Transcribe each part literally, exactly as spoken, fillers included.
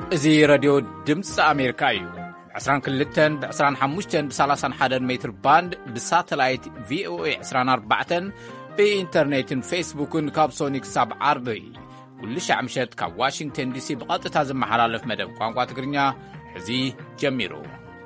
እዚ راديو ድምጽ ኣሜሪካ እዩ عشرين كلتن بعشرين حموشتن بثلاثين حدن متر باند بساتلايت في او اي عشرين أربعة بإنترنت فيسبوكن كابسونيك ساب عربي كل شعمشت كاب واشنطن دي سي بقطة زمحلالف مدب قانقوا تقرنيا حزي جميرو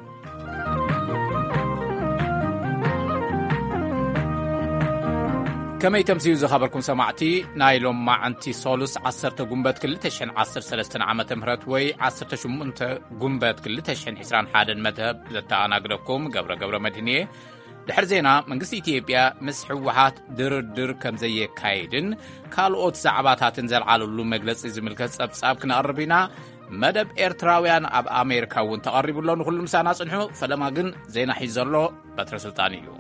كما يتمسيو زخبركم سماعتي نايلوم مع انتي سولوس عصرت قنبات كل تشحن عصر سلستن عامة مهرت وي عصر تشمونت قنبات كل تشحن عسران حادن مذهب زتا انا قربكم قبر قبر مدينية دحر زينا من قصة إثيوبيا مسح وحات در در كم زي كايدن كالوت زعباتات انزل على اللو مجلس ازملكت سبساب كنا قربينا مدب إيرتراويان اب امريكا وانت قربوا اللون كل مساناس انحو فلما قن زينا حيزرلو بطر سلطانيو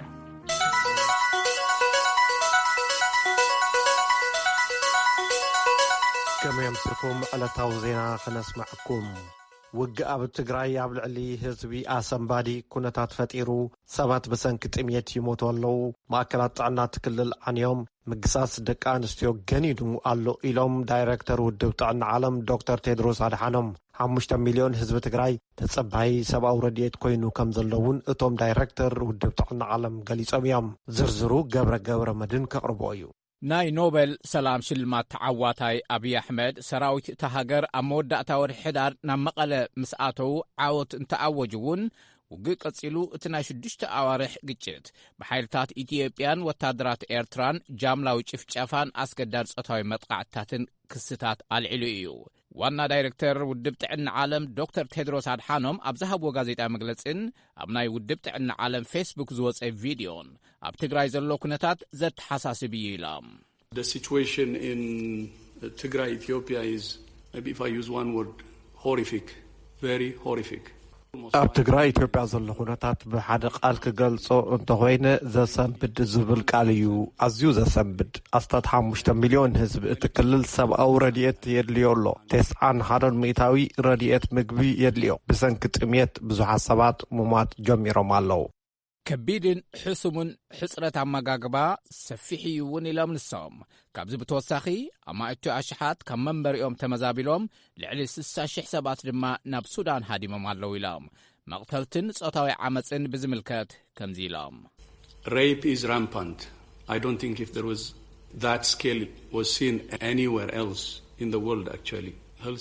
كما يمسكم على توزينا خنسمعكم وقع بالتقرأي عبد العلي هزبي آسنبادي كنتات فتيرو سبات بسنك تميت يموت والله ماكلات عنا تكلل عن يوم مقصاص دكان استيو جنيدو قالو إلوم دايركتر ودوت عن عالم دكتور تيدروس عدحانم حمشتا مليون هزب تقرأي تتصبعي سبا ورديت كوينو كمزلون اتوم دايركتر ودوت عن عالم قليس أميام زرزرو قبر قبر مدن كقربويو ناي نوبل سلام شلمات تعواتاي أبي أحمد سراويت تهاجر أمود دعتور حدار نمقل مسآتو عاوت انتعوجون وقيق أتصلو اتناش دشت أوارح قجت بحيلتات إثيوبيان وتادرات إيرتران جاملا وشفشافان أسكدار سأتاوي مطقعتاتن كستات العلويو وانا دايركتر ودبت عن عالم دكتور تيدروس عدحانم أبزهب وغازيتا مجلسين أبناي ودبت عن عالم فيسبوك زوز اي فيديون أب تقرأي زلو كنتات زد حساسي بيلام. The situation in Tigray, Ethiopia is, maybe if I use one word, horrific, very horrific. أب تقرأي إثيوبيا زلو كنتات بحد قال كقلصو انتغوين ذا سنبد زبل قاليو عزيو ذا سنبد أستاد حمشتا مليون هزب اتكلل سب أو رديت يدليو اللو تسعان حدن ميتاوي رديت مقبي يدليو بسنك تميت بزو حسابات ممات جميرو مالو كبيدن حسمون حسرة عماقاقبا سفيحيون إلى من الصوم كابز بتوساخي أما اتو أشحات كم منبر يوم تمزابلوم لعلي سسا حسابات لما ناب سودان هادي ممالو إلام مقتلتن سأطاوي عمتن بزملكات كمزيلام. Rape is rampant. I don't think if there was that scale was seen anywhere else in the world actually.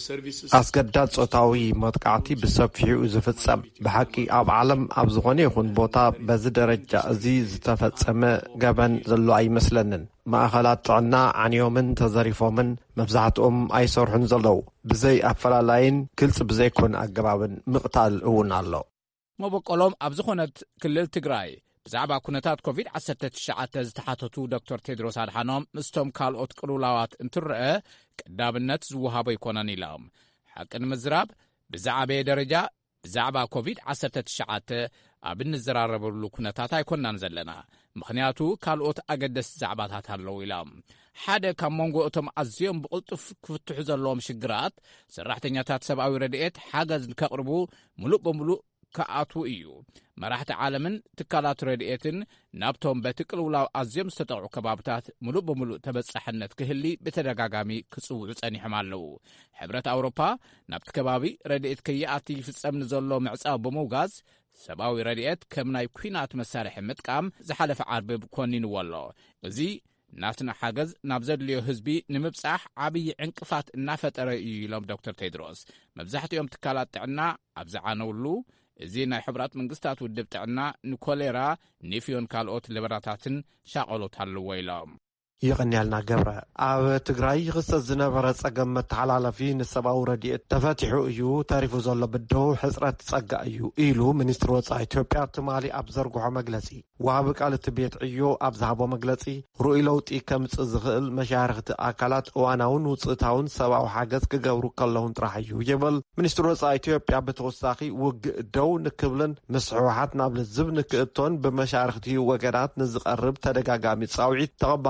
أسقدات صوتاوي مدقعتي بسفحيو زفتسم بحكي أب عالم أب زغوني يخون بوتا بز درجة أزيز تفتسم قبن زلو أي مسلنن ما أخلات عنا عن يومن تظريفو من مفزعت أم أي صورحن زلو بزي أفلا لاين كلس بزي كون أقبابن مقتال أون الله مبقولهم أب زغونت كلل تقراي بزعبا كونتات كوفيد عسرت تشعات زتحاتتو دكتور تيدروس عدحانم مستوم كالوت قلولاوات انترأ كدابنت زوهابو يكونان إلام حقن مزراب بزعبا درجة بزعبا كوفيد عسرت تشعات أبن الزراربولو كونتاتا يكونان زلنا مخنياتو كالوت أقدس زعباتات هالو إلام حدا كان مونغو أتم عزيهم بقلطف كفتحو زلوم شقرات سراحتنياتات سبعوي ردئت حاجز كقربو ملوء بملوء كأتو إيو مراحة عالمن تكالات ردئتن نابتهم بتقلولاو أزيم ستطعو كبابتات ملوء بملوء تبس حنت كهلي بتدقاقامي كسو عساني حمالو حبرة أوروبا نابت كبابي ردئت كياتي في السمن زلو معصاو بموغاز سباوي ردئت كمناي كوينات مسارح متقام زحالف عرب بكونين والله زي نافتنا حاجز نابزد ليو هزبي نمبصح عبي عنقفات النافت رأيي لهم دكتور تيدروس مبزحت يوم تكالات عنا أبزعانولو زينا حبرات من قصتات ودبت عنا نكوليرا نيفيون كالوت لبراتاتن شاقلوت هالويلام يغنيالنا قبرة أو تقرأي غصة زنبرة صقم متعلال في نسبة رديئة تفاتحو إيو تاريفو زولو بدو حسرة صقا إيو إيلو منستر وصا إثيوبيا تمالي أبزرقوها مجلسي وابق على تبيت إيو أبزهبو مجلسي رؤي لوت إيكامت إزغل مشارخة أكالات واناون وصتاون سبا وحاقز كقورو كاللهون تراحيو يبل منستر وصا إثيوبيا بتوساقي وق دو نكبلن مسعوحات نابل الزب نكئتون بمشارخة وقرات نزق الرب تدقاقامي تصاوعي تقبالنا زي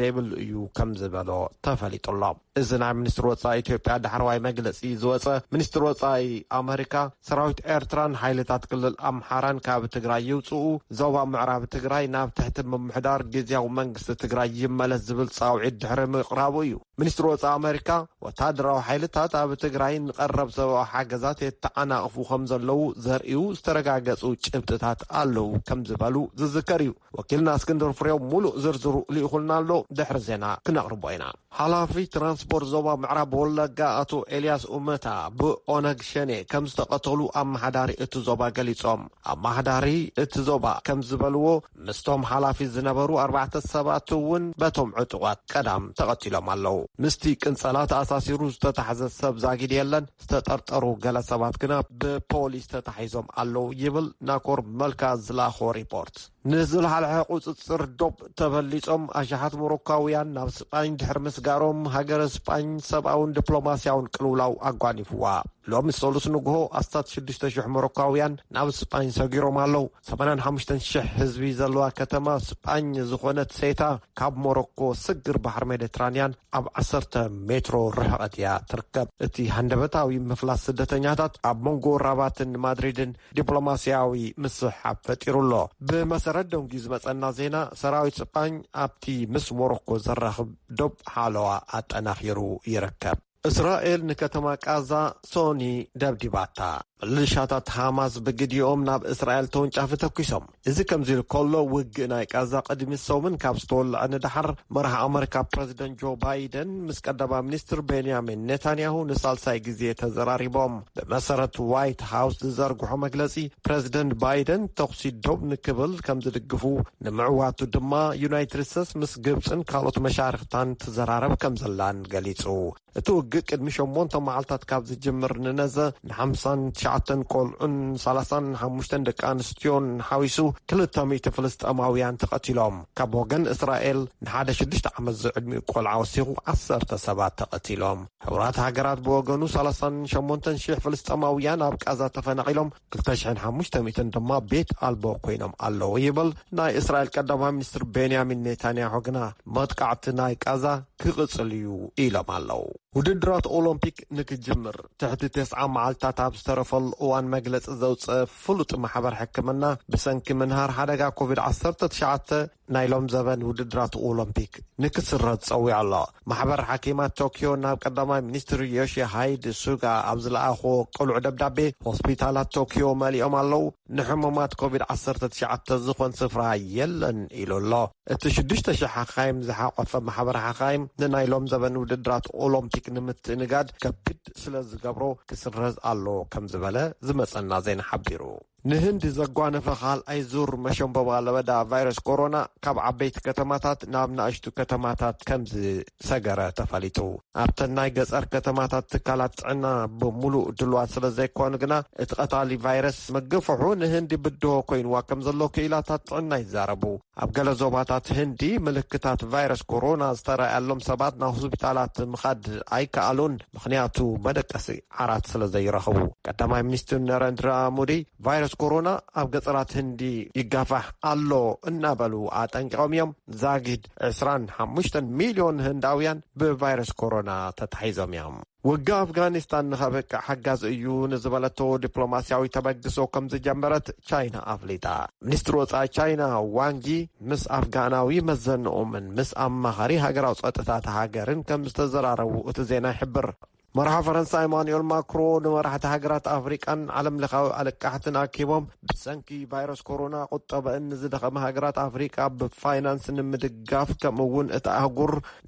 ዘይብል እዩ ከም ዝበሎ ተፈሊጡሎ እዚ ናይ ሚኒስትር ወጻኢ ኢትዮጵያ ዳሕረዋይ መግለጺ ዝወጸ ሚኒስትር ወጻኢ ኣሜሪካ ሰራዊት ኤርትራን ሓይልታት ክልል ኣምሓራን ካብ ትግራይ ይውጽኡ ዞባ ምዕራብ ትግራይ ናብ ትሕቲ ምምሕዳር ጊዜያዊ መንግስቲ ትግራይ ይመለስ ዝብል ጻውዒት ድሕሪ ምቕራቡ እዩ ሚኒስትር ወጻኢ ኣሜሪካ ወታደራዊ ሓይልታት ኣብ ትግራይ ንቐረብ ሰብኣዊ ሓገዛት የተዓናቕፉ ከም ዘለዉ ዘርእዩ ዝተረጋገጹ ጭብጥታት ኣለዉ ከም ዝበሉ ዝዝከር እዩ ወኪልና እስክንድር ፍሬው ሙሉእ ዝርዝሩ ልኢኹልና ኣሎ ድሕሪ ዜና ክነቕርቦ ኢና ሓላፊ ትራንስፖርት ዞባ ምዕራብ ወለጋ ኣቶ ኤልያስ ኡመታ ብኦነግ ሸኔ ከም ዝተቐተሉ ኣመሓዳሪ እቲ ዞባ ገሊጾም ኣመሓዳሪ እቲ ዞባ ከም ዝበልዎ ምስቶም ሓላፊ ዝነበሩ ኣርባዕተ ሰባት እውን በቶም ዕጡቋት ቀዳም ተቐቲሎም ኣለዉ ምስቲ ቅንጸላት ኣሳሲሩ ዝተታሕዘ ሰብ ዛጊድ የለን ዝተጠርጠሩ ገለ ሰባት ግና ብፖሊስ ተታሒዞም ኣለዉ ይብል ናኮር መልካ ዝላኾ ሪፖርት ንዝለሓልሐ ቁፅፅር ዶብ ተበሊጾም ኣሽሓት ሞሮካውያን ናብ ስጳኝ ድሕሪ ምስጋሮም ሃገረ ስጳኝ ሰብኣውን ዲፕሎማስያውን ቅልውላው ኣጓኒፍዋ ሎሚ ሰሉስ ንግሆ ኣስታት ሽዱሽተ ሽሕ ሞሮካውያን ናብ ስጳኝ ሰጊሮም ኣለዉ ሰማንያ ሓሙሽተ ሽሕ ህዝቢ ዘለዋ ከተማ ስጳኝ ዝኾነት ሴታ ካብ ሞሮኮ ስግር ባሕር ሜዲትራንያን ኣብ ዓሰርተ ሜትሮ ርሕቐት እያ ትርከብ እቲ ሃንደበታዊ ምፍላስ ስደተኛታት ኣብ መንጎ ራባትን ማድሪድን ዲፕሎማስያዊ ምስሓብ ፈጢሩሎ ብመሰረት ደንጊ ዝመጸና ዜና ሰራዊት ስጳኝ ኣብቲ ምስ ሞሮኮ ዘራኽብ ዶብ ሓለዋ ኣጠናኺሩ ይርከብ እስራኤል ንከተማ ቃዛ ሶኒ ደብዲባታ ልሻታት ሃማስ ብግዲኦም ናብ እስራኤል ተወንጫፊ ተኪሶም እዚ ከምዚ ከሎ ውግእ ናይ ቃዛ ቅድሚ ሰሙን ካብ ዝተወልዐ ንድሓር መራሒ ኣሜሪካ ፕሬዚደንት ጆ ባይደን ምስ ቀዳማ ሚኒስትር ቤንያሚን ኔታንያሁ ንሳልሳይ ግዜ ተዘራሪቦም ብመሰረት ዋይት ሃውስ ዝዘርግሖ መግለጺ ፕሬዚደንት ባይደን ተኽሲ ዶብ ንክብል ከም ዝድግፉ ንምዕዋቱ ድማ ዩናይትድ ስቴትስ ምስ ግብፅን ካልኦት መሻርክታን ትዘራረብ ከም ዘላን ገሊጹ እቲ ውግእ ቅድሚ ሸሞንተ መዓልታት ካብ ዝጅምር ንነዘ ንሓምሳን ትሽዓተን ቆልዑን ሰላሳን ሓሙሽተን ደቂ ኣንስትዮን ሓዊሱ ክልተ ሚእቲ ፍልስጥኤማውያን ተቐቲሎም ካብ ወገን እስራኤል ንሓደ ሽዱሽተ ዓመት ዝዕድሚኡ ቆልዓ ወሲኹ ዓሰርተ ሰባት ተቐቲሎም ሕብራት ሃገራት ብወገኑ ሰላሳን ሸሞንተ ሽሕ ፍልስጥኤማውያን ኣብ ቃዛ ተፈናቒሎም ክልተ ሽሕን ሓሙሽተ ሚእትን ድማ ቤት ኣልቦ ኮይኖም ኣለዉ ይብል ናይ እስራኤል ቀዳማይ ሚኒስትር ቤንያሚን ኔታንያሁ ግና መጥቃዕቲ ናይ ቃዛ ክቕጽል እዩ ኢሎም ኣለዉ ውድድራት ኦሎምፒክ ንክጅምር ትሕቲ ተስዓ መዓልትታት ኣብ ዝተረፈሉ እዋን መግለፂ ዘውፅአ ፍሉጥ ማሕበር ሕክምና ብሰንኪ ምንሃር ሓደጋ ኮቪድ ዓሰርተ ትሽዓተ ናይ ሎም ዘበን ውድድራት ኦሎምፒክ ንክስረዝ ፀዊዑ ኣሎ ማሕበር ሓኪማት ቶኪዮ ናብ ቀዳማይ ሚኒስትር ዮሺ ሃይድ ሱጋ ኣብ ዝለኣኾ ቅሉዕ ደብዳቤ ሆስፒታላት ቶኪዮ መሊኦም ኣለዉ ንሕሙማት ኮቪድ ዓሰርተ ትሽዓተ ዝኾን ስፍራ የለን ኢሉ ኣሎ እቲ ሽዱሽተ ሽሕ ሓኻይም ዝሓቆፈ ማሕበር ሓኻይም ንናይ ሎም ዘበን ውድድራት ኦሎምፒክ ንምትንጋድ ከቢድ ስለ ዝገብሮ ክስረዝ ኣሎ ከም ዝበለ ዝመፀና ዜና ሓቢሩ ንህንዲ ዘጓነፈ ካልኣይ ዙር መሸንበባ ለበዳ ቫይረስ ኮሮና ካብ ዓበይቲ ከተማታት ናብ ንኣሽቱ ከተማታት ከም ዝሰገረ ተፈሊጡ ኣብተን ናይ ገጠር ከተማታት ትካላት ጥዕና ብሙሉእ ድልዋት ስለ ዘይኮኑ ግና እቲ ቀታሊ ቫይረስ መገፈሑ ንህንዲ ብድሆ ኮይኑዋ ከም ዘሎ ክኢላታት ጥዕና ይዛረቡ ኣብ ገለ ዞባታት ህንዲ ምልክታት ቫይረስ ኮሮና ዝተረኣየሎም ሰባት ናብ ሆስፒታላት ምኻድ ኣይከኣሉን ምክንያቱ መደቀሲ ዓራት ስለ ዘይረኽቡ ቀዳማይ ሚኒስትር ነረንድራ ሞዲ ቫይረስ ኮሮና ኣብ ገጠራት ህንዲ ይጋፋሕ ኣሎ እናበሉ ኣጠንቂቖም እዮም ዛጊድ ዕስራን ሓሙሽተ ሚልዮን ህንዳውያን ብቫይረስ ኮሮና ተታሒዞም እዮም ውጋ ኣፍጋኒስታን ንኸበቅዕ ሓጋዝ እዩ ንዝበለቶ ዲፕሎማስያዊ ተበግሶ ከም ዝጀመረት ቻይና ኣፍሊጣ ሚኒስትር ወፃኢ ቻይና ዋንጊ ምስ ኣፍጋናዊ መዘንኦምን ምስ ኣማኻሪ ሃገራዊ ፀጥታት ሃገርን ከም ዝተዘራረቡ እቲ ዜና ይሕብር መራሒ ፈረንሳይ ኢማኑኤል ማክሮን ንመራሕቲ ሃገራት ኣፍሪቃን ዓለም ለኻዊ ኣለቃሕትን ኣኪቦም ብሰንኪ ቫይረስ ኮሮና ቁጠበአን ንዝደኸመ ሃገራት ኣፍሪቃ ብፋይናንስ ንምድጋፍ ከምኡውን እቲ ኣህጉር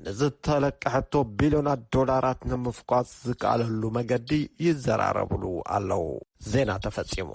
ንዝተለቅሐቶ ቢልዮናት ዶላራት ንምፍቋስ ዝከኣለሉ መገዲ ይዘራረብሉ ኣለዉ ዜና ተፈጺሙ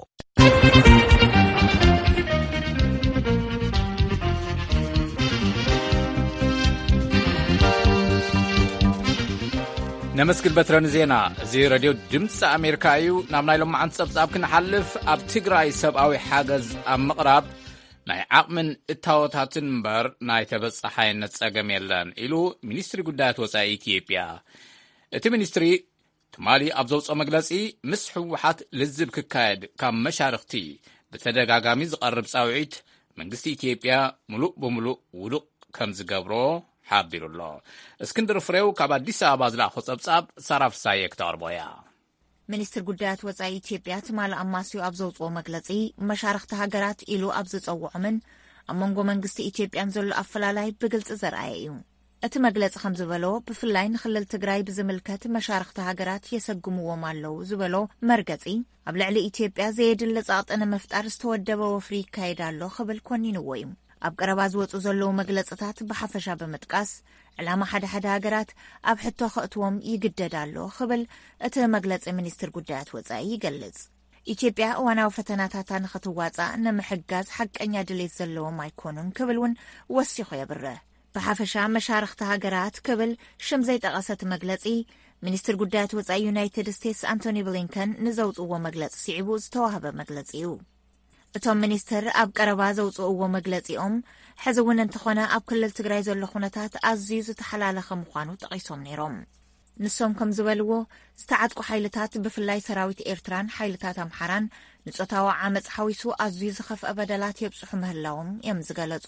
نمسكل بترن زينا زي راديو دمس أمريكا يو نامنا لهم عن سبساب كنحلف أب تجراي سبعوي حاجز أم مقرب ناي عقمن التوتات نمبر ناي تبص حين نتساقم يلان إلو مينستري قدات وسائي إثيوبيا إتي مينستري تمالي أبزوص أمقلسي مسحو وحات لزب ككايد كام مشارختي بتدقاقامي زقرب ساوعيت من قصي إثيوبيا ملوء بملوء ولوء كم زقابرو ሓቢሩ ኣሎ። እስክንድር ፍሬው ካብ አዲስ አበባ ዝለኣኾ ጸብጻብ ሳራ ፍሳየ ክተቕርቦ እያ። ሚኒስትር ጉዳያት ወጻኢ ኢትዮጵያ ትማል ኣማስዩ ኣብ ዘውፅኦ መግለጺ መሻርክቲ ሃገራት ኢሉ ኣብ ዝጸውዖምን ኣብ መንጎ መንግስቲ ኢትዮጵያን ዘሎ ኣፈላላይ ብግልጽ ዘርአየ እዩ። እቲ መግለጺ ከም ዝበሎ ብፍላይ ንክልል ትግራይ ብዝምልከት መሻርክቲ ሃገራት የሰግምዎም ኣለዉ ዝበሎ መርገጺ ኣብ ልዕሊ ኢትዮጵያ ዘየድሊ ጸቕጥነ መፍጣር ዝተወደበ ወፍሪ ይካየድ ኣሎ ክብል ኮኒንዎ እዩ። ኣብ ቀረባ ዝወፁ ዘለዉ መግለጽታት ብሓፈሻ ብምጥቃስ ዕላማ ሓደ ሓደ ሃገራት ኣብ ሕቶ ከእትዎም ይግደድ ኣሎ ክብል እቲ መግለጺ ሚኒስትር ጉዳያት ወጻኢ ይገልጽ። ኢትዮጵያ እዋናዊ ፈተናታታ ንኽትዋጻእ ንምሕጋዝ ሓቀኛ ድሌት ዘለዎም ኣይኮኑን ክብል እውን ወሲኹ የብርህ። ብሓፈሻ መሻርክቲ ሃገራት ክብል ሽም ዘይጠቐሰት መግለጺ ሚኒስትር ጉዳያት ወጻኢ ዩናይትድ ስቴትስ አንቶኒ ብሊንከን ንዘውፅዎ መግለጺ ስዒቡ ዝተዋህበ መግለጺ እዩ። እቶም ሚኒስትር ኣብ ቀረባ ዘውፅእዎ መግለጺኦም ሕዚ እውን እንተኾነ ኣብ ክልል ትግራይ ዘሎ ኩነታት ኣዝዩ ዝተሓላለኸ ምዃኑ ጠቒሶም ነይሮም። ንሶም ከም ዝበልዎ ዝተዓጥቁ ሓይልታት ብፍላይ ሰራዊት ኤርትራን ሓይልታት ኣምሓራን ንጾታዊ ዓመፅ ሓዊሱ ኣዝዩ ዝኸፍአ በደላት የብፅሑ ምህላዎም እዮም ዝገለጹ።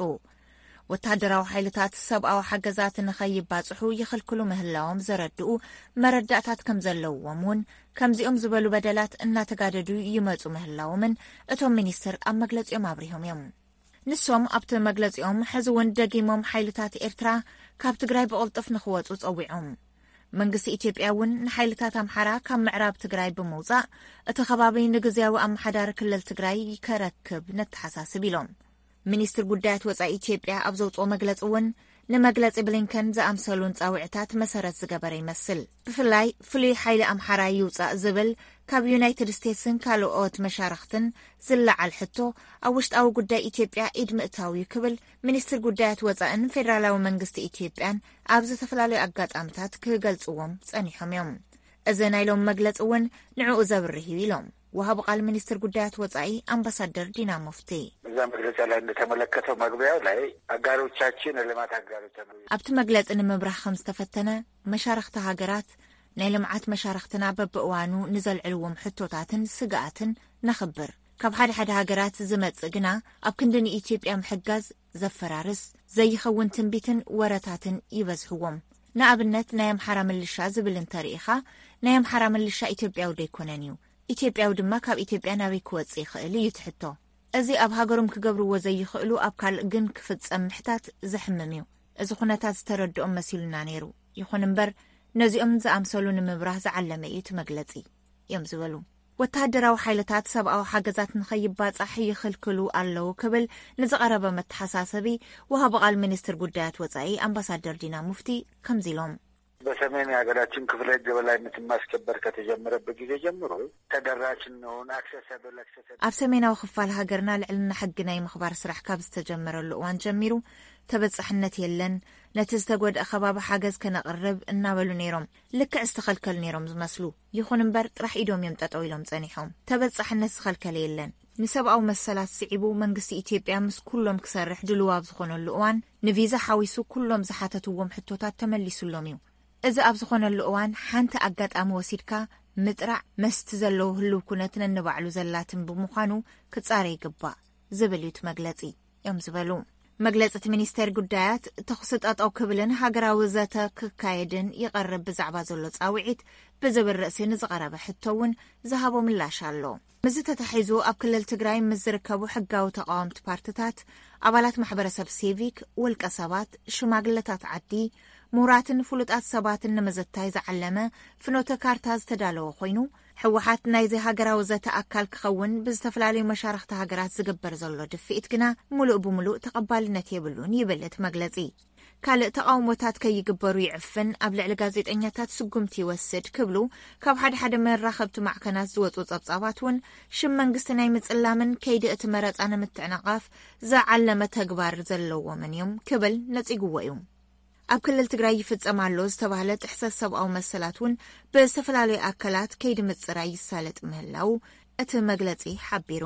ወታደራዊ ሓይልታት ሰብኣዊ ሓገዛት ንኸይባጽሑ ይኽልክሉ ምህላዎም ዘረድኡ መረዳእታት ከም ዘለውዎም እውን ከምዚኦም ዝበሉ በደላት እናተጋደዱ ይመፁ ምህላዎምን እቶም ሚኒስትር ኣብ መግለጺኦም አብሪሆም እዮም። ንሶም ኣብቲ መግለጺኦም ሕዚ እውን ደጊሞም ሓይልታት ኤርትራ ካብ ትግራይ ብቕልጥፍ ንኽወፁ ጸዊዖም። መንግስቲ ኢትዮጵያ እውን ንሓይልታት ኣምሓራ ካብ ምዕራብ ትግራይ ብምውፃእ እቲ ከባቢ ንግዝያዊ ኣመሓዳሪ ክልል ትግራይ ይከረክብ ነተሓሳስብ ኢሎም። ሚኒስትር ጉዳያት ወጻኢ ኢትዮጵያ ኣብ ዘውፅኦ መግለጺ እውን ንመግለጺ ብሊንከን ዝኣምሰሉን ጻውዕታት መሰረት ዝገበረ ይመስል። ብፍላይ ፍሉይ ሓይሊ ኣምሓራ ይውፃእ ዝብል ካብ ዩናይትድ ስቴትስን ካልኦት መሻርክትን ዝለዓል ሕቶ ኣብ ውሽጣዊ ጉዳይ ኢትዮጵያ ኢድ ምእታዊ ክብል ሚኒስትር ጉዳያት ወጻኢን ፌደራላዊ መንግስቲ ኢትዮጵያን ኣብ ዝተፈላለዩ ኣጋጣሚታት ክገልጽዎም ጸኒሖም እዮም። እዚ ናይሎም መግለጺ እውን ንዕኡ ዘብርህ ኢሎም ወሃብ ቃል ሚኒስትር ጉዳያት ወጻኢ አምባሳደር ዲና ሙፍቲ እዛ መግለጫ ላይ እንደተመለከተው መግቢያው ላይ አጋሮቻችን ልማት አጋሮቻችን ኣብቲ መግለጽ ንምብራህ ከም ዝተፈተነ መሻርክቲ ሃገራት ናይ ልምዓት መሻርክትና በብእዋኑ ንዘልዕልዎም ሕቶታትን ስጋኣትን ነኽብር ካብ ሓደ ሓደ ሃገራት ዝመጽእ ግና ኣብ ክንድን ኢትዮጵያ ምሕጋዝ ዘፈራርስ ዘይኸውን ትንቢትን ወረታትን ይበዝሕዎም። ንኣብነት ናይ ኣምሓራ ምልሻ ዝብል እንተሪኢኻ ናይ ኣምሓራ ምልሻ ኢትዮጵያዊ ደይኮነን እዩ ኢትዮጵያዊ ድማ ካብ ኢትዮጵያ ናበይ ክወጽእ ይኽእል እዩ ትሕቶ። እዚ ኣብ ሃገሮም ክገብርዎ ዘይኽእሉ ኣብ ካልእ ግን ክፍጸም ምሕታት ዘሕምም እዩ። እዚ ኩነታት ዝተረድኦም መሲሉና ነይሩ። ይኹን እምበር ነዚኦም ዝኣምሰሉ ንምብራህ ዝዓለመ እዩ ትመግለጺ እዮም ዝበሉ። ወታደራዊ ሓይልታት ሰብኣዊ ሓገዛት ንኸይባጻሕ ይኽልክሉ ኣለዉ ክብል ንዝቐረበ መተሓሳሰቢ ወሃብ ቃል ሚኒስትር ጉዳያት ወጻኢ አምባሳደር ዲና ሙፍቲ ከምዚ ኢሎም በሰሜን የሀገራችን ክፍለ የበላይነትን ማስከበር ከተጀመረበት ጊዜ ጀምሮ ተደራሽን ነው አክሰሰብል አክሰሰብል ኣብ ሰሜናዊ ክፋል ሃገርና ልዕልና ሕጊ ናይ ምኽባር ስራሕ ካብ ዝተጀመረሉ እዋን ጀሚሩ ተበጻሕነት የለን ነቲ ዝተጎድአ ከባቢ ሓገዝ ከነቕርብ እናበሉ ነይሮም ልክዕ ዝተኸልከሉ ነይሮም ዝመስሉ። ይኹን እምበር ጥራሕ ኢዶም እዮም ጠጠው ኢሎም ጸኒሖም ተበጻሕነት ዝኸልከለ የለን። ንሰብኣዊ መሰላት ስዒቡ መንግስቲ ኢትዮጵያ ምስ ኩሎም ክሰርሕ ድልው ኣብ ዝኾነሉ እዋን ንቪዛ ሓዊሱ ኩሎም ዝሓተትዎም ሕቶታት ተመሊሱሎም እዩ። እዚ ኣብ ዝኾነሉ እዋን ሓንቲ ኣጋጣሚ ወሲድካ ምጥራዕ መስቲ ዘለዎ ህልው ኩነት ነንባዕሉ ዘላትን ብምዃኑ ክጻረ ይግባእ ዝብል እዩ መግለጺ እዮም ዝበሉ። መግለጽቲ ሚኒስቴር ጉዳያት ተኹሲ ጠጠው ክብልን ሃገራዊ ዘተ ክካየድን ይቐርብ ብዛዕባ ዘሎ ጻውዒት ብዝብል ርእሲ ንዝቐረበ ሕቶ እውን ዝሃቦ ምላሽ ኣሎ። ምዝ ተታሒዙ ኣብ ክልል ትግራይ ምስ ዝርከቡ ሕጋዊ ተቃወምቲ ፓርቲታት ኣባላት ማሕበረሰብ ሲቪክ ውልቀ ሰባት ሽማግለታት ዓዲ ምሁራትን ፍሉጣት ሰባትን ንምዝታይ ዝዓለመ ፍኖተ ካርታ ዝተዳለወ ኮይኑ ሕወሓት ናይዚ ሃገራዊ ዘተ ኣካል ክኸውን ብዝተፈላለዩ መሻርክቲ ሃገራት ዝግበር ዘሎ ድፍኢት ግና ሙሉእ ብምሉእ ተቐባልነት የብሉን ይብል እቲ መግለጺ። ካልእ ተቃውሞታት ከይግበሩ ይዕፍን ኣብ ልዕሊ ጋዜጠኛታት ስጉምቲ ይወስድ ክብሉ ካብ ሓደ ሓደ መራኸብቲ ማዕከናት ዝወፁ ጸብጻባት እውን ሽም መንግስቲ ናይ ምጽላምን ከይዲ እቲ መረፃ ንምትዕንቓፍ ዝዓለመ ተግባር ዘለዎምን እዮም ክብል ነጺግዎ እዩ። ኣብ ክልል ትግራይ ይፍጸም ኣሎ ዝተባህለ ጥሕሰት ሰብኣዊ መሰላት እውን ብዝተፈላለዩ ኣካላት ከይዲ ምጽራይ ይሳለጥ ምህላው እቲ መግለጺ ሓቢሩ።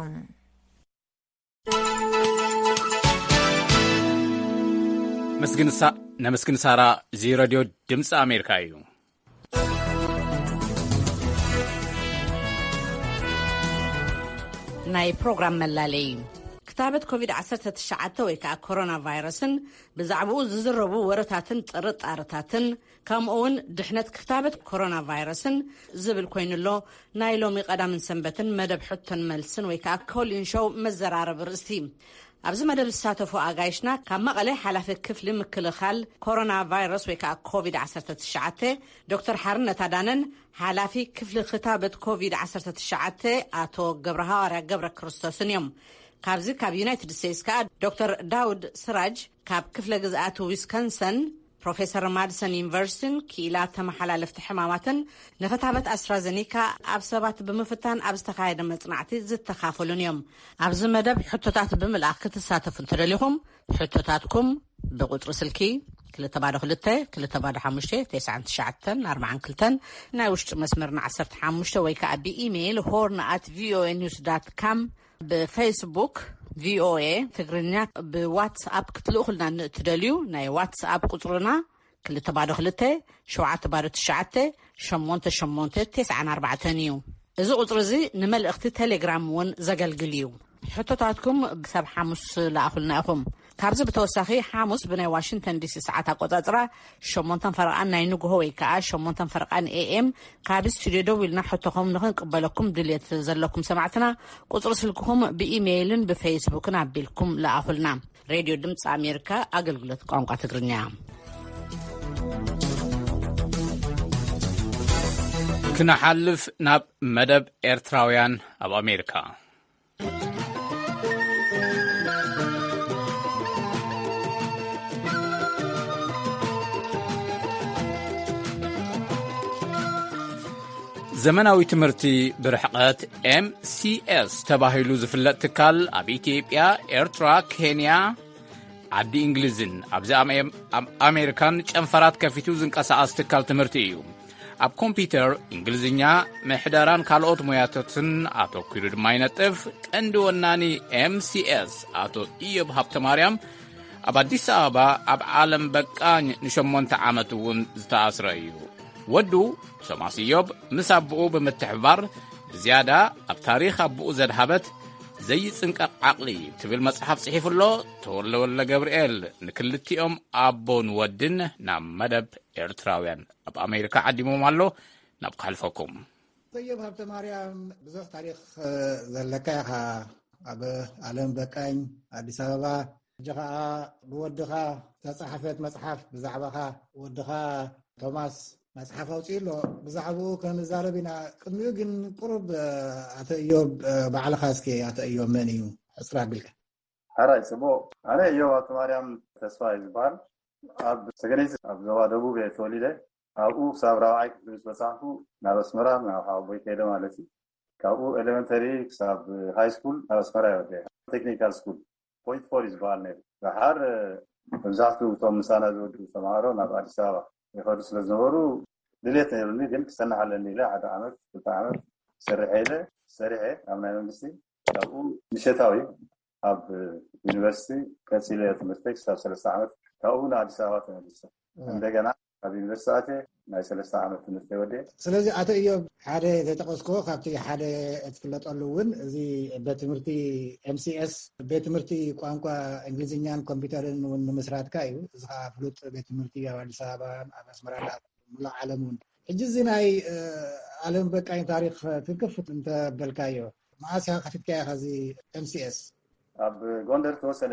ነመስግን ሳራ እዚ ሬድዮ ድምፂ ኣሜሪካ እዩ። ናይ ፕሮግራም መላለይ ክታበት ኮቪድ ዓሰርተ ትሽዓተ ወይ ከዓ ኮሮና ቫይረስን ብዛዕባኡ ዝዝረቡ ወረታትን ጥርጣርታትን ከምኡውን ድሕነት ክታበት ኮሮና ቫይረስን ዝብል ኮይኑሎ ናይ ሎሚ ቀዳምን ሰንበትን መደብ ሕቶን መልስን ወይ ከዓ ኮሊን ሾው መዘራረብ ርእስቲ ኣብዚ መደብ ዝሳተፉ ኣጋይሽና ካብ መቐለ ሓላፊ ክፍሊ ምክልኻል ኮሮና ቫይረስ ወይ ከዓ ኮቪድ ዓሰርተ ትሽዓተ ዶክተር ሓርነት ኣዳነን ሓላፊ ክፍሊ ክታበት ኮቪድ ዓሰርተ ትሽዓተ አቶ ገብረሃዋርያ ገብረ ክርስቶስን እዮም። ካብዚ ካብ ዩናይትድ ስቴትስ ከዓ ዶክተር ዳውድ ስራጅ ካብ ክፍለ ግዝኣት ዊስኮንሰን ፕሮፌሰር ማዲሰን ዩኒቨርሲቲን ክኢላ ተመሓላለፍቲ ሕማማትን ንክታበት ኣስትራዘኒካ ኣብ ሰባት ብምፍታን ኣብ ዝተኻየደ መጽናዕቲ ዝተኻፈሉን እዮም። ኣብዚ መደብ ሕቶታት ብምልኣኽ ክትሳተፉ እንተደሊኹም ሕቶታትኩም ብቁፅሪ ስልኪ ክልተ ባዶ ክልተ ክልተ ባዶ ሓሙሽተ ትስዓን ትሽዓተን ኣርባዓን ክልተን ናይ ውሽጢ መስመርና ዓሰርተ ሓሙሽተ ወይ ከዓ ብኢሜይል ሆርን ኣት ቪኦኤ ኒውስ ዳት ካም ብፌስቡክ ቪኦኤ ትግርኛ ብዋትስኣፕ ክትልእኹልና ንእትደልዩ ናይ ዋትስኣፕ ቁፅርና ክልተ ባዶ ክልተ ሸውዓተ ባዶ ትሽዓተ ሸሞንተ ሸሞንተ ትስዓን ኣርባዕተን እዩ። እዚ ቁፅሪ እዚ ንመልእኽቲ ቴሌግራም እውን ዘገልግል እዩ። ሕቶታትኩም ብሰብ ሓሙስ ለኣኹልና ኢኹም። ካብዚ ብተወሳኺ ሓሙስ ብናይ ዋሽንግተን ዲሲ ሰዓት ኣቆፃፅራ ሸሞንተን ፈረቓን ናይ ንግሆ ወይ ከዓ ሸሞንተን ፈረቓን ኤኤም ካብ ስቱድዮ ደው ኢልና ሕቶኹም ንኽንቅበለኩም ድሌት ዘለኩም ሰማዕትና ቁፅሪ ስልክኹም ብኢሜይልን ብፌስቡክን ኣቢልኩም ለኣኹልና። ሬድዮ ድምፂ ኣሜሪካ ኣገልግሎት ቋንቋ ትግርኛ። ክነሓልፍ ናብ መደብ ኤርትራውያን ኣብ ኣሜሪካ ዘመናዊ ትምህርቲ ብርሕቐት ኤም ሲ ኤስ ተባሂሉ ዝፍለጥ ትካል ኣብ ኢትዮጵያ፣ ኤርትራ፣ ኬንያ፣ ዓዲ እንግሊዝን ኣብዚ ኣሜሪካን ጨንፈራት ከፊቱ ዝንቀሳቐስ ትካል ትምህርቲ እዩ። ኣብ ኮምፒተር እንግሊዝኛ ምሕደራን ካልኦት ሞያታትን ኣተኲሩ ድማ ይነጥፍ። ቀንዲ ወናኒ ኤም ሲ ኤስ ኣቶ ኢዮብ ሃብተማርያም ኣብ ኣዲስ ኣበባ ኣብ ዓለም በቃኝ ንሸሞንተ ዓመት እውን ዝተኣስረ እዩ። ወዱ ቶማስ ኢዮብ ምስ ኣቦኡ ብምትሕባር ብዝያዳ ኣብ ታሪኽ ኣቦኡ ዘድሃበት ዘይጽንቀቕ ዓቕሊ ትብል መጽሓፍ ጽሒፉሎ ተወለወለ ገብርኤል ንክልቲኦም ኣቦን ወድን ናብ መደብ ኤርትራውያን ኣብ ኣሜሪካ ዓዲሞም ኣሎ። ናብ ክሕልፈኩም ኢዮብ ሃብተማርያም ብዙሕ ታሪኽ ዘለካ ኢኻ ኣብ ዓለም በቃኝ ኣዲስ ኣበባ ሕጂ ከዓ ብወድኻ ተጻሕፈት መጽሓፍ ብዛዕባኻ ወድኻ ቶማስ መጽሓፍ ኣውፂኢሎ ብዛዕባኡ ክንዛረብ ኢና። ቅድሚኡ ግን ቁሩብ ኣቶ ኢዮብ ባዕልኻ እስኪ ኣቶ ኢዮብ መን እዩ ሕፅራ ኣቢልካ? ሓራይ ጽቡቕ። ኣነ ኢዮብ ሃብተማርያም ተስፋይ ዝበሃል ኣብ ሰገነይት ኣብ ዞባ ደቡብ እየ ተወሊደ። ኣብኡ ክሳብ ራብዓይ ክፍሊ ምስ በጻሕኩ ናብ ኣስመራ ናብ ሓወቦይ ከይደ ማለት እዩ። ካብኡ ኤሌመንተሪ ክሳብ ሃይ ስኩል ናብ ኣስመራ ይወደ ቴክኒካል ስኩል ፖይንት ፎር ዝበሃል ነይሩ። ድሓር መብዛሕትኡ እቶም ምሳና ዝወድኡ ተምሃሮ ናብ ኣዲስ ኣበባ ይኸዱ ስለ ዝነበሩ ድሌት ነይሩኒ። ግን ክሰናሕ ኣለኒ ኢለ ሓደ ዓመት ክልተ ዓመት ሰሪሐ ኢለ ሰሪሐ ኣብ ናይ መንግስቲ። ካብኡ ምሸታዊ ኣብ ዩኒቨርሲቲ ቀፂለ ትምህርተይ ክሳብ ሰለስተ ዓመት። ካብኡ ንኣዲስ ኣበባ ተመሊሰ እንደገና ኣብ ዩኒቨርሲቲ ናይ ሰለስተ ዓመት ትምህርቲ ወደ። ስለዚ ኣቶ ኢዮብ ሓደ ዘጠቀስኮ ካብቲ ሓደ እትፍለጠሉ እውን እዚ ቤት ትምህርቲ ኤም ሲ ኤስ ቤት ትምህርቲ ቋንቋ እንግሊዝኛን ኮምፒተርን እውን ንምስራትካ እዩ። እዚ ከዓ ፍሉጥ ቤት ትምህርቲ ኣብ ኣዲስ ኣበባ ኣብ ኣስመራ ሙሉእ ዓለም እውን ሕጂ እዚ ናይ ዓለም በቃኝ ታሪክ ትክፍት እንተበልካዮ መዓስ ኢኻ ከፊትካ ኢኻ እዚ ኤም ሲ ኤስ? ኣብ ጎንደር ተወሰነ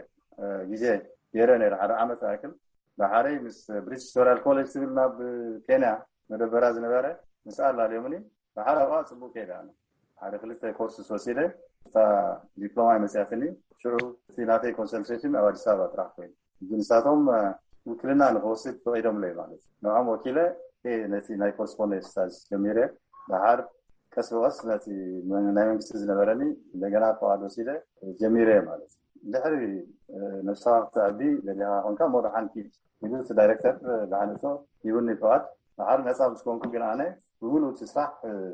ግዜ ገይረ ነይረ ሓደ ዓመት ያክል ብሓረይ ምስ ብሪቲሽ ሂስቶሪያል ኮሌጅ ትብል ናብ ኬንያ መደበራ ዝነበረ ምስ ኣላልዮምኒ ብሓረ ኣብኣ ፅቡቅ ከይዳ ሓደ ክልተ ኮርስስ ወሲደ እታ ዲፕሎማ መፅያትኒ ሽዑ እቲ ናተይ ኮንሰልትሬሽን ኣብ ኣዲስ ኣበባ ጥራሕ ኮይኑ ንሳቶም ውክልና ንክወስድ ፈቒዶምለይ ማለት እዩ። ንዖም ወኪለ ነቲ ናይ ኮረስፖንደንስ ስታጅ ጀሚረ ብሓር ቀስ ብቐስ ነቲ ናይ መንግስቲ ዝነበረኒ እንደገና ፈቃድ ወሲደ ጀሚረ ማለት እዩ። ድሕሪ ነፍስኻ ክትዕቢ ለሊኻ ኮንካ ሞዶ ሓንቲ ሚሉት ዳይሬክተር ዝሓነፆ ይብኒ ፈቃድ ብሓር ነፃ ምስኮንኩ ግን ኣነ ብሙሉእ እቲ ስራሕ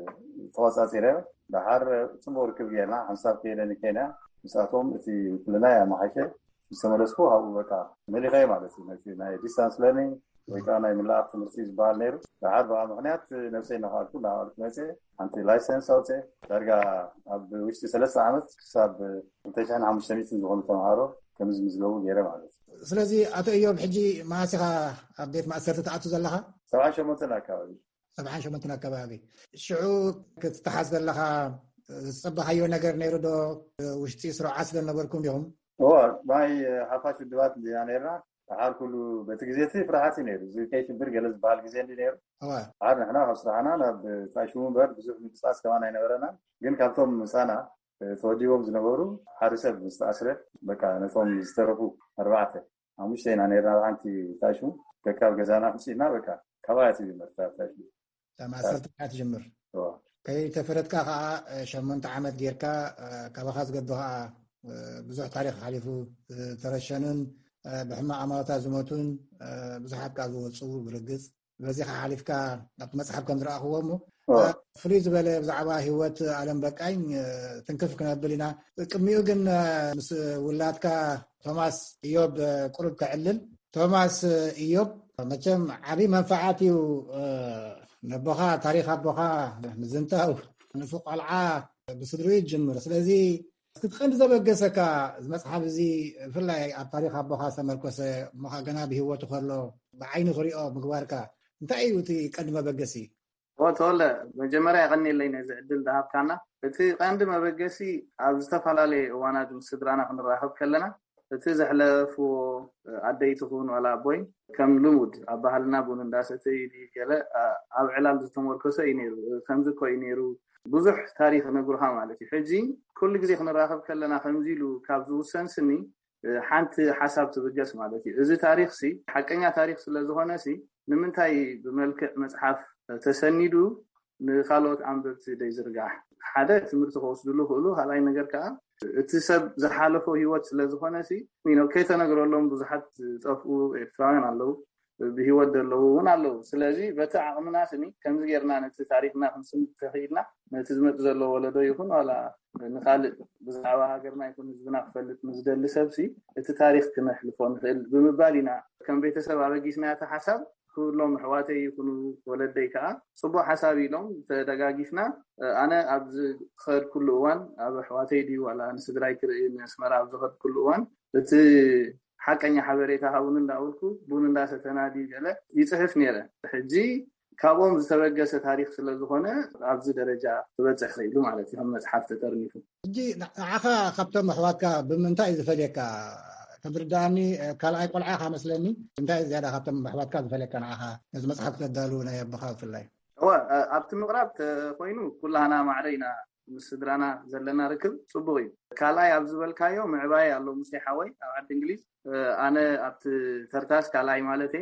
ተወፃፂረ ብሓር ፅቡቅ ርክብ ጌርና ሓንሳብ ከይደኒ ኬንያ ንሳቶም እቲ ውክልና ኣማሓይሸ ዝተመለስኩ ኣብኡ በቃ መሊኸ ማለት እዩ። ነቲ ናይ ዲስታንስ ለርኒንግ ويكان أي ملاك تمرسيز بالنير بعد بقى مهنيات نفسي نهار كل نهار نفسي أنت لايسنس أوتي ترجع أب ويشتي ثلاث عامات حساب انتشان عم شميت نقول تمهارو كمز مزجو غيره ማለት ስለዚህ አቶ ኢዮብ ሕጂ ማሲኻ ኣብ ቤት ማእሰርቲ ተኣቱ ዘለኻ ሰብዓ ሸሞንተ አካባቢ ሰብዓ ሸሞንተ አካባቢ ሽዑ ክትተሓዝ ዘለኻ ዝፅበኻዮ ነገር ነይሩ ዶ ውሽጢ ስርዓት ስለነበርኩም ዲኹም هو باي حفاش الدوات اللي انا راه تعال كله بتجزيتي فرحتي نير زي كيف برجلز بحال جزي اللي نير اه عارف احنا خسرنا انا بتاشون بر بزوف متصاص كمان ينبرنا ግን ካብቶም ምሳና ተወዲቦም ዝነበሩ ሓደ ሰብ ዝተኣስረ በቃ ነቶም ዝተረፉ ኣርባዕተ ኣሙሽተ ኢና ነርና ሓንቲ ታሹ ከካብ ገዛና ምሲና በቃ ከባቲ መርታታሽ ተማሰርት ትጅምር ከይ ተፈረትካ ከዓ ሸሞንተ ዓመት ጌርካ ካባኻ ዝገበኻ ብዙሕ ታሪክ ሓሊፉ ተረሸኑን ብሕማቅ ኣማውታ ዝሞቱን ብዙሓት ካ ዝወፁ ብርግፅ በዚኻ ሓሊፍካ ኣብ መፅሓፍ ከም ዝረኣኽዎሞ ፍሉይ ዝበለ ብዛዕባ ሂወት ኣለም በቃኝ ትንክፍ ክነብል ኢና ቅድሚኡ ግን ምስ ውላድካ ቶማስ ኢዮብ ቁርብ ክዕልል ቶማስ ኢዮብ መቸም ዓብይ መንፈዓት እዩ ነቦኻ ታሪክ ኣቦኻ ምዝንታው ንፉቅ ቆልዓ ብስድሩ ይጅምር ስለዚ ክትቀንዲ ዘበገሰካ መፅሓፍ እዚ ብፍላይ ኣብ ታሪክ ኣቦኻ ዝተመርኮሰ እሞኻ ገና ብሂወቱ ከሎ ብዓይኒ ክሪኦ ምግባርካ እንታይ እዩ እቲ ቀንዲ መበገሲ ወተወለ መጀመርያ ይቀኒለይ ነዚ ዕድል ዳሃብካና እቲ ቀንዲ መበገሲ ኣብ ዝተፈላለየ እዋናት ምስ ስድራና ክንራኸብ ከለና እቲ ዘሕለፉ ኣደይቲ ክውን ዋላ ኣቦይ ከም ልሙድ ኣብ ባህልና ቡን እንዳሰተይ ገለ ኣብ ዕላል ዝተመርኮሰ እዩ ነይሩ ከምዚ ኮይ ነይሩ ብዙሕ ታሪክ ነግሩሃ ማለት እዩ ሕጂ ኩሉ ግዜ ክንራኸብ ከለና ከምዚ ኢሉ ካብ ዝውሰን ስኒ ሓንቲ ሓሳብ ትብገስ ማለት እዩ እዚ ታሪክ ሲ ሓቀኛ ታሪክ ስለዝኾነ ሲ ንምንታይ ብመልክዕ መፅሓፍ ተሰኒዱ ንኻልኦት ኣንበብቲ ደይ ዝርጋሕ ሓደ ትምህርቲ ክወስድሉ ክእሉ ካልኣይ ነገር ከዓ እቲ ሰብ ዝሓለፈ ሂወት ስለዝኾነ ሲ ሚኖ ከይተነግረሎም ብዙሓት ጠፍኡ ኤርትራውያን ኣለው ብሂወት ዘለዉ እውን ኣለው ስለዚ በቲ ዓቕምና ስኒ ከምዚ ጌርና ነቲ ታሪክና ክንስምት ተኽኢልና ነቲ ዝመፁ ዘሎ ወለዶ ይኹን ዋላ ንኻልእ ብዛዕባ ሃገርና ይኹን ህዝብና ክፈልጥ ምዝደሊ ሰብሲ እቲ ታሪክ ክነሕልፎ ንኽእል ብምባል ኢና ከም ቤተሰብ ኣበጊስና እቲ ሓሳብ ኩሎም ኣሕዋተይ ይኹኑ ወለደይ ከዓ ፅቡቅ ሓሳብ ኢሎም ተደጋጊፍና ኣነ ኣብ ዝኸድ ኩሉ እዋን ኣብ ኣሕዋተይ ድዩ ዋላ ንስድራይ ክርኢ ንኣስመራ ኣብ ዝኸድ ኩሉ እዋን እቲ ሓቀኛ ሓበሬታ ሃቡን እንዳውልኩ ቡን እንዳሰተና ድዩ ገለ ይፅሕፍ ነይረ ሕጂ ካብኦም ዝተበገሰ ታሪክ ስለዝኾነ ኣብዚ ደረጃ ትበፅሕ ክኢሉ ማለት እዩ መፅሓፍ ተጠርኒፉ ሕጂ ንዓኻ ካብቶም ኣሕዋትካ ብምንታይ እዩ ዝፈልየካ ተብርዳኒ ካልኣይ ቆልዓኻ መስለኒ እንታይ ዝያዳ ካብቶም ኣሕዋትካ ዝፈልየካ ንዓኻ ነዚ መፅሓፍ ተዳሉ ናይ ኣቦኻ ብፍላይ ኣብቲ ምቕራብ ኮይኑ ኩላህና ማዕረ ኢና ምስ ስድራና ዘለና ርክብ ፅቡቅ እዩ ካልኣይ ኣብ ዝበልካዮ ምዕባይ ኣሎ ሙሴ ሓወይ ኣብ ዓዲ እንግሊዝ ኣነ ኣብቲ ተርታስ ካልኣይ ማለት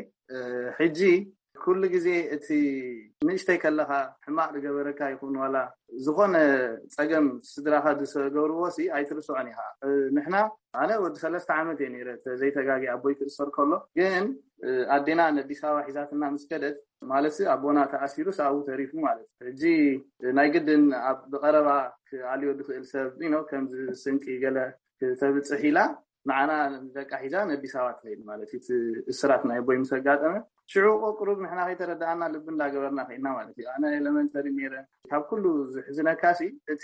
ሕጂ ኩሉ ግዜ እቲ ንእሽተይ ከለኻ ሕማቅ ዝገበረካ ይኹን ዋላ ዝኾነ ፀገም ስድራኻ ዝገበርዎ ሲ ኣይትርስዖን ኢኻ ንሕና ኣነ ወዲ ሰለስተ ዓመት እየ ነይረ ዘይተጋጊ ኣቦይ ክእሰር ከሎ ግን ኣዴና ንኣዲስ ኣበባ ሒዛትና ምስ ከደት ማለት ኣቦና ተኣሲሩ ሰብኡ ተሪፉ ማለት ሕጂ ናይ ግድን ኣብ ብቐረባ ክኣልዮ ዝኽእል ሰብ ኢኖ ከምዚ ስንቂ ገለ ተብፅሕ ኢላ ንዓና ደቃ ሒዛ ንኣዲስ ኣበባ ትኸይድ ማለት እቲ እስራት ናይ ኣቦይ ምስ ኣጋጠመ ሽዑ ቁሩብ ንሕና ከይተረዳእና ልቢ እንዳገበርና ኸይድና ማለት እዩ ኣነ ኤሌመንተሪ ነይረ ካብ ኩሉ ዝሕዝነካሲ እቲ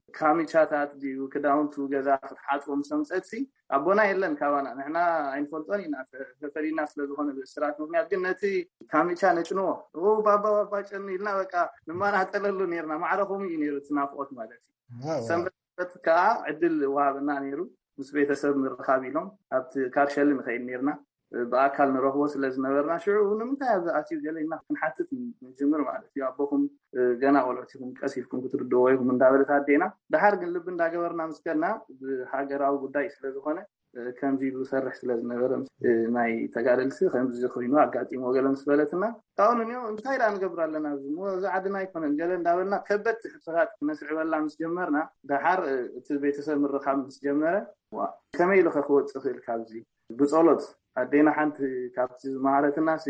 ካሚቻታት ድዩ ክዳውንቱ ገዛ ክትሓፅቦ ምስ መምፀትሲ ኣቦና የለን ካባና ንሕና ኣይንፈልጦን ኢና ተፈሪድና ስለዝኾነ ብእስራት ምክንያት ግን ነቲ ካሚቻ ነጭንዎ ባባ ባባ ጨኒ ኢልና በቃ ንማናጠለሉ ነርና ማዕረኹም እዩ ነይሩ ትናፍቆት ማለት እዩ ሰንበት ከዓ ዕድል ዋሃብና ነይሩ ምስ ቤተሰብ ምርኻብ ኢሎም ኣብቲ ካርሸሊ ንኸይድ ነርና ብኣካል ንረኽቦ ስለዝነበርና ሽዑ ንምንታይ ኣብ ዝኣትዩ ገለ ኢና ክንሓትት ንጅምር ማለት እዩ ኣቦኹም ገና ቆልዑትኩም ቀሲልኩም ክትርድዎ ኢኹም እንዳበለት ኣዴና ድሓር ግን ልቢ እንዳገበርና ምስከልና ብሃገራዊ ጉዳይ ስለዝኾነ ከምዚ ኢሉ ሰርሕ ስለዝነበረ ናይ ተጋደልቲ ከምዚ ኮይኑ ኣጋጢሞ ገለ ምስ በለትና ካብኡ ንዮ እንታይ ዳ ንገብር ኣለና እዚ ዓድና ኣይኮነን ገለ እንዳበልና ከበድቲ ሕቶታት ክነስዕበላ ምስ ጀመርና ድሓር እቲ ቤተሰብ ምርኻብ ምስ ጀመረ ከመይ ኢሉ ክወፅእ ክእል ካብዚ ብፀሎት ኣዴና ሓንቲ ካብቲ ዝመሃረትና ሲ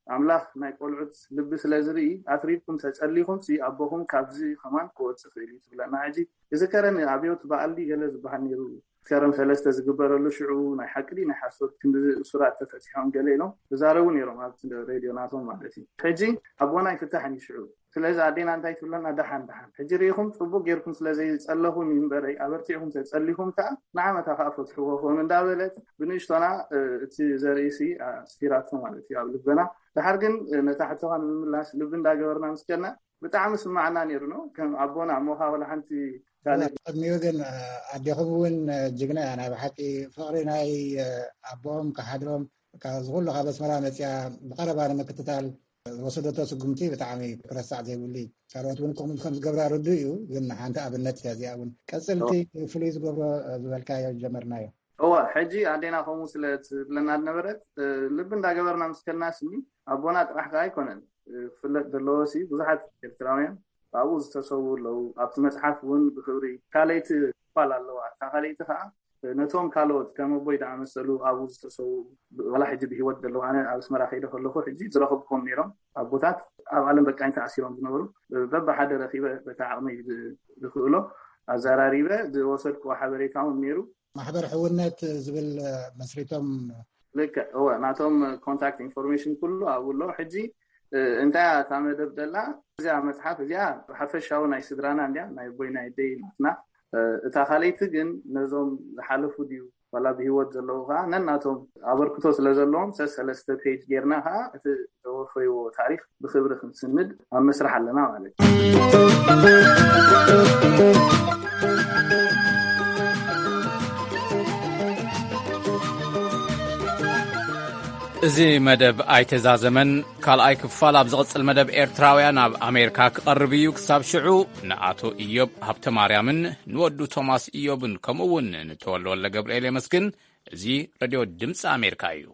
ኣምላኽ ናይ ቆልዑት ልቢ ስለዝርኢ ኣትሪድኩም ተጸሊኹም ሲ ኣቦኹም ካብዚ ከማን ክወጽእ ክእል ትብለና ሕጂ ዝከረን ኣብዮት በዓልዲ ገለ ዝበሃል ነይሩ ከረም ሰለስተ ዝግበረሉ ሽዑ ናይ ሓቅዲ ናይ ሓሶት ክንዲ ሱራት ተፈቲሖም ገለ ኢሎም ዝዛረቡ ነይሮም ኣብ ሬድዮ ናቶም ማለት እዩ ሕጂ ኣቦና ይፍታሕኒ ሽዑ ስለዚ ኣዴና እንታይ ትብለና ደሓን ደሓን ሕጂ ርኢኹም ጽቡቕ ጌርኩም ስለዘይጸለኹም ይንበረይ ኣበርቲዕኩም ተጸሊኹም ከዓ ንዓመት ከዓ ፈትሕዎ ኾኑ እንዳበለት ብንእሽቶና እቲ ዘርእሲ ስፊራቶ ማለት እዩ ኣብ ልበና ድሓር ግን ነታሕተኻ ንምምላስ ልቢ እንዳገበርና ምስከና ብጣዕሚ ስማዕና ነይሩ ነው ከም ኣቦና እሞኻ ወላ ሓንቲ ቅድሚኡ ግን ኣዴኹም እውን ጅግና እያ ናይ ብሓቂ ፍቕሪ ናይ ኣቦኦም ካሓድሮም ካብ ዝኩሉ ካብ ኣስመራ መፅያ ብቐረባ ንምክትታል ወሰደቶ ስጉምቲ ብጣዕሚ ክረሳዕ ዘይብሉ ካልኦት እውን ከምኡ ከም ዝገብራ ርዱ እዩ ግን ሓንቲ ኣብነት እዚኣ እውን ቀፅልቲ ፍሉይ ዝገብሮ ዝበልካዮ ጀመርናዮ እዋ ሕጂ ኣዴና ከምኡ ስለትብለና ነበረት ልቢ እንዳገበርና ምስከልና ስኒ ኣቦና ጥራሕ ከዓ ኣይኮነን ፍለጥ ዘለዎሲ ብዙሓት ኤርትራውያን ኣብኡ ዝተሰዉ ኣለው ኣብቲ መፅሓፍ እውን ብክብሪ ካልይቲ ባል ኣለዋ ካልይቲ ከዓ ነቶም ካልኦት ከም ኣቦይ ዝኣመሰሉ ኣብኡ ዝተሰዉ ወላ ሕጂ ብሂወት ዘለዉ ኣነ ኣብ ኣስመራ ከይደ ከለኹ ሕጂ ዝረኸብኩም ነይሮም ኣቦታት ኣብ ዓለም በቃኝ ተኣሲሮም ዝነበሩ በብሓደ ረኺበ በታ ዓቕመይ ዝኽእሎ ኣዘራሪበ ዝወሰድክዎ ሓበሬታ እውን ነይሩ ማሕበር ሕውነት ዝብል መስሪቶም ልክዕ እወ ናቶም ኮንታክት ኢንፎርሜሽን ኩሉ ኣብኡ ኣሎ ሕጂ እንታይ እታ መደብ ዘላ እዚኣ መፅሓፍ እዚኣ ሓፈሻዊ ናይ ስድራና እንድያ ናይ ቦይ ናይ ደይ ናትና እታ ካልይቲ ግን ነዞም ዝሓለፉ ድዩ ዋላ ብሂወት ዘለዉ ከዓ ነናቶም ኣበርክቶ ስለ ዘለዎም ሰለስተ ፔጅ ጌርና ከዓ እቲ ተወፈይዎ ታሪክ ብክብሪ ክንስንድ ኣብ መስራሕ ኣለና ማለት እዚ መደብ ኣይተዛዘመን ካልኣይ ክፋል ኣብ ዝቕጽል መደብ ኤርትራውያን ኣብ ኣሜሪካ ክቐርብ እዩ ክሳብ ሽዑ ንኣቶ ኢዮብ ሃብተ ማርያምን ንወዱ ቶማስ ኢዮብን ከምኡውን ንተወልወለ ገብርኤል የመስግን እዚ ሬድዮ ድምፂ ኣሜሪካ እዩ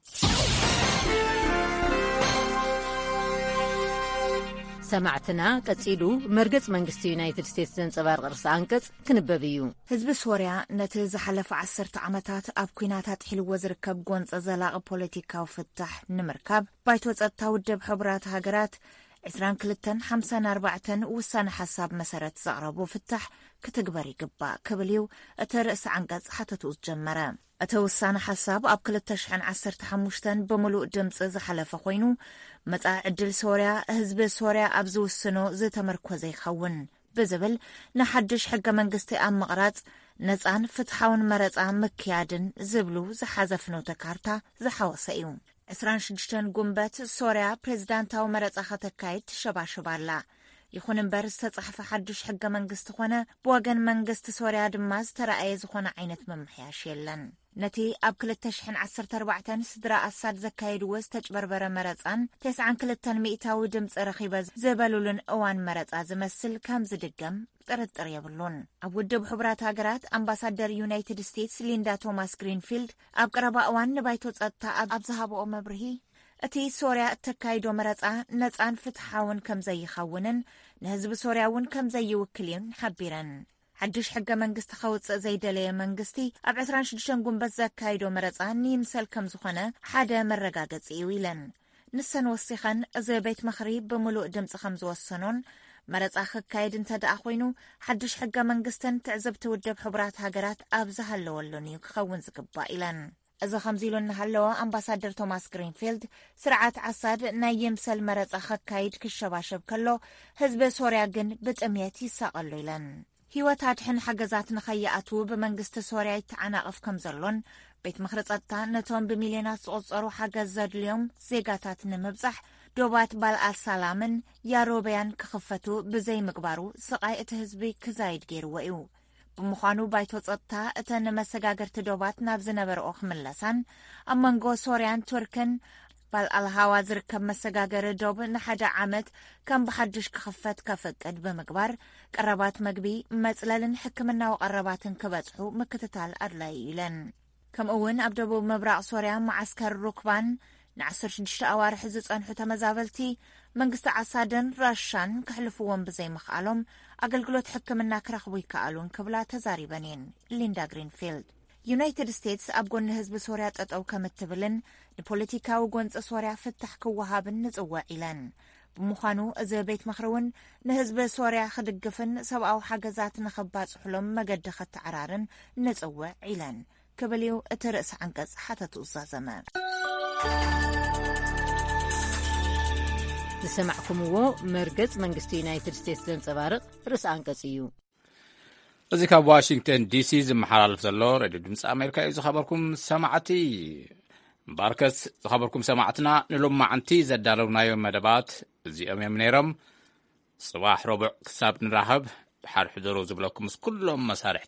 ሰማዕትና ቀጺሉ መርገጽ መንግስቲ ዩናይትድ ስቴትስ ዘንጸባርቕ ርእሲ አንቀጽ ክንበብ እዩ ህዝቢ ሶርያ ነቲ ዝሓለፈ ዓሰርተ ዓመታት ኣብ ኩናታት ሒልዎ ዝርከብ ጎንፀ ዘላቒ ፖለቲካዊ ፍታሕ ንምርካብ ባይቶ ጸጥታ ውድብ ሕቡራት ሃገራት عشرين كلتن خمسة أربعة وسان حساب مسارات زغرب وفتح كتكبر يقبا كبليو أترأس عنقص حتى تجمرا أتوسان حساب أبكل تشحن عسر تحمشتن بملوء جمس زحلف خوينو متى عدل سوريا هزب سوريا أبزو السنو زي تمركوزي خون بزبل نحدش حق منقستي أم مغرات نزان فتحون مرزان مكيادن زبلو زحازفنو تكارتا زحوصيون عشرين شدشتن قنبت سوريا بريزيدانتا ومرزا خطكايد شبا شبالا يخون مبارز تتصحف حدش حق منقست خونا بواغن منقست سوريا دماز ترأي زخونا عينة ممحياش يلن نتي أبكل التشحن عسر تربعتن سدرا أساد زكايد وز تجبربر مرزان تسعن كلتن مئتا ودمز رخيبز زبالولن اوان مرزا زمسل كام زدقم ترد ريبلون أبو الدب حبرات هاجرات أمباسادر يونايتد ستيتس ليندا توماس جرينفيلد أبقربا اوان نبايتوز أتا أبزهابو أمبرهي أتي سوريا تكايدو مرزا نزان فتحاون كم زي خونن نهزب سورياون كم زي وكلين حبيرن حدش حق منقست خوص زي دلي منقستي أب عسران شدشن قنبت زكايدو مرزا نيمسل كم زخنا حدا مرقاقت إيويلن نسان وصيخن زي بيت مخريب بملوء دمس خمز وصنون مرزا خكايد انتدى أخوينو حدش حق منقستن تعزب تودب حبرات هاجرات أبزها اللولوني وكخون زقبا إلن إذا خمزيلون نهالوا أمباسادر توماس جرينفيلد سرعات عصاد نايمسل مرزا خكايد كالشباشب كله هزب سوريا جن بتأمياتي ساقلو إلن هيواتات حن حجزات نخيئاتو بمنقست سوريا يتعناقف كمزلون بيت مخرطاتا نتون بمليونات صوصرو حجزاد اليوم زيغاتات نمبزح دوبات بالآل سلامن يا روبيان كخفتو بزي مقبارو سقايت هزبي كزايد جير وإيو بمخانو بايتو تصطا اتن مساقاقرت دوبات نابز نبر أخ ملسان أمانقو سوريان تركن بالالهاوا زركب مساقاقر دوب نحاجة عامت كان بحدش كخفت كفكد بمقبار قربات مقبي مزلالن حكمنا وقرباتن كبزحو مكتتال أرلايلن كم أون أبدبو مبرع سوريا معسكر ركبان نعسر شدشت أوارح زيز أنحو تمزابلتي منقست عصادن راشان كحلفوهم بزي مخالهم أقلقلو تحكمنا كرخبوي كالون كبلا تزاري بنين ليندا جرينفيلد ዩናይትድ ስቴትስ ኣብ ጎኒ ህዝቢ ሶርያ ጠጠው ከምትብልን ንፖለቲካዊ ጎንፂ ሶርያ ፍታሕ ክወሃብን ንጽውዕ ኢለን ብምዃኑ እዚ ቤት ምኽሪ እውን ንህዝቢ ሶርያ ክድግፍን ሰብኣዊ ሓገዛት ንኸባጽሕሎም መገዲ ከተዓራርን ንጽውዕ ኢለን ክብል እዩ እቲ ርእሲ አንቀጽ ሓተቱ ዘዘመ ዝሰማዕኩምዎ መርገጽ መንግስቲ ዩናይትድ ስቴትስ ዘንጸባርቕ ርእሲ አንቀጽ እዩ እዚ ካብ ዋሽንግተን ዲሲ ዝመሓላለፍ ዘሎ ሬድዮ ድምፂ ኣሜሪካ እዩ ዝኸበርኩም ሰማዕቲ ባርከስ ዝኸበርኩም ሰማዕትና ንሎማዓንቲ ዘዳለውናዮም መደባት እዚኦም እዮም ነይሮም ጽባሕ ረቡዕ ክሳብ ንራኸብ ብሓር ሕደሮ ዝብለኩም ምስ ኩሎም መሳርሕቲ